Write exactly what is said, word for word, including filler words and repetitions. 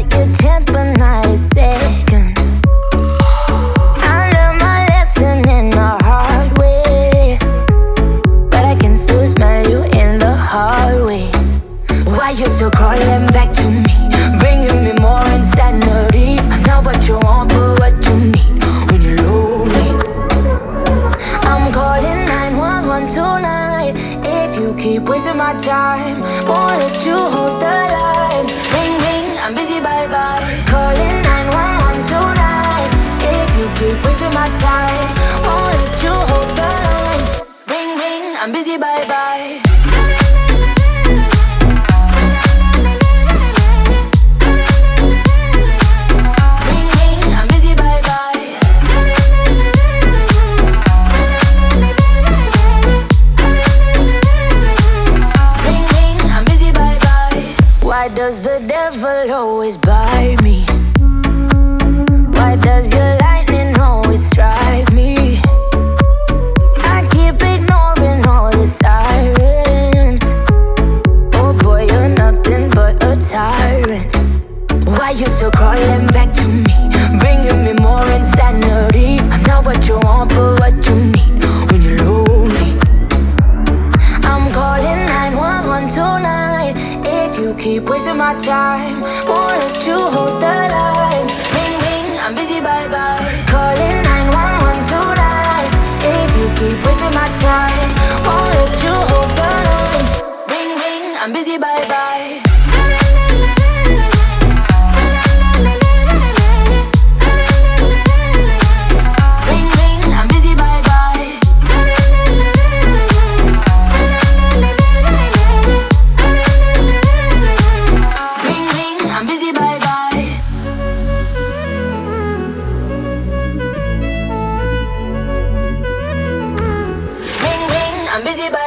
take a chance, but not a second. I learned my lesson in a hard way, but I can still smell you in the hallway. Why you still crawling back to me, bringing me more insanity? I'm not what you want, but what you need when you're lonely. I'm calling nine one one tonight. If you keep wasting my time, won't let you hold the line. Ring ring, I'm busy, bye bye. Calling nine one one tonight. If you keep wasting my time, won't let you hold the line. Ring ring, I'm busy, bye bye. Why does the devil always buy me? Why does your lightning always strike me? I keep ignoring all the sirens. Oh boy, you're nothing but a tyrant. Why you still crawling back to me, bringing me more insanity? I'm not what you want, but what you need when you're lonely. I'm calling nine one one tonight. If you keep wasting my time, won't let you hold the line. Ring ring, I'm busy, bye bye. Calling nine one one tonight. If you keep wasting my time, won't let you hold the line. Ring ring, I'm busy, bye bye. Ring ring, I'm busy, bye bye. I'm busy, bye bye. Ring ring, I'm busy, bye.